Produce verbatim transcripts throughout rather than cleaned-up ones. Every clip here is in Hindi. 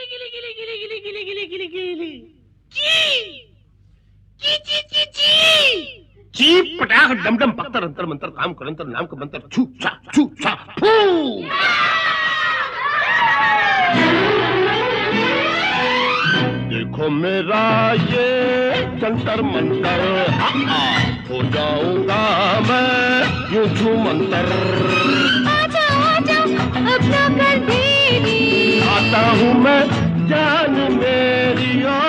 गिली गिली गिली गिली गिली गिली गिली गिली ची ची ची ची ची ची पटाख डम डम पत्तर अंतर मंतर काम करंतर नाम का मंतर छू सा छू सा फू। देखो मेरा ये जंतर मंतर हो जाऊंगा मैं यूं छू मंतर। आजा आजा अब ना कर देरी, आता हूँ मैं जान मेरी ओ।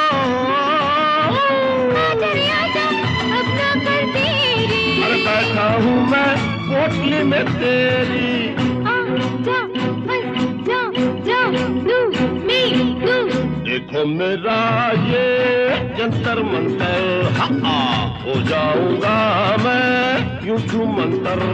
आजा रे आजा अब ना कर देरी, अरे बैठा हूँ मैं पोटली में तेरी। आजा बस जा जा तू मी तू। देखो मेरा ये जंतर मंतर हो जाऊंगा मैं यूं छू मंतर।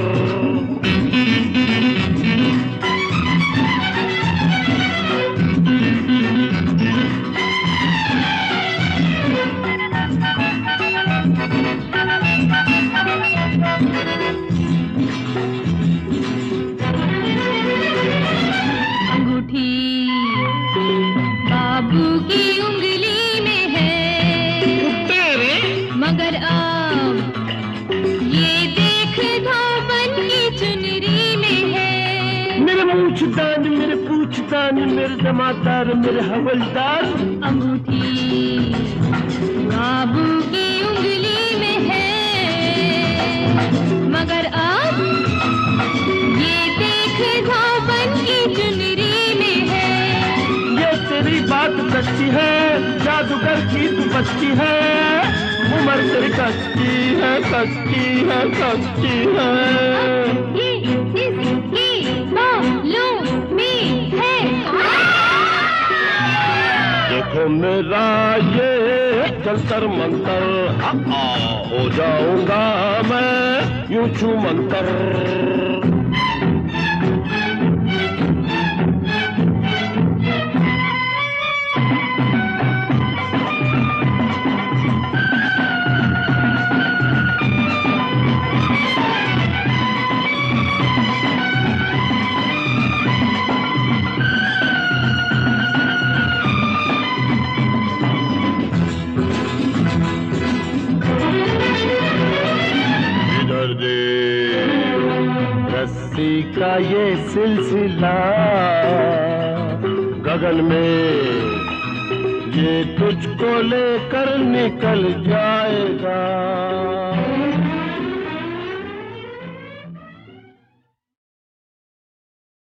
अंगूठी बाबू की उंगली में है, तेरे मगर अब ये देख धोबन की चुनरी में है। मेरे मूछदान मेरे पूछदान मेरे जमादार मेरे हवलदार। अंगूठी बाबू की उंगली में है, मगर अब ये देख धोबन की चुनरी में है। ये तेरी बात सच्ची है, जादूगर की तू बच्ची है, उम्र तेरी कच्ची है कच्ची है कच्ची है। ये इसकी मालूमी है। देखो मेरा ये जंतर मंतर हो जाऊंगा मैं यूं छू मंतर। रस्सी का ये सिलसिला गगन में ये तुझको लेकर निकल जाएगा।